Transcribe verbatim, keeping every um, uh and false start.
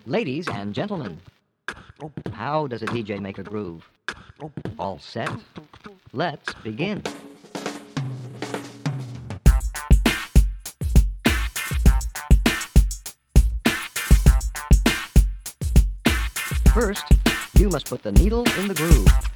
Ladies and gentlemen, how does a D J make a groove? All set? Let's begin. First, you must put the needle in the groove.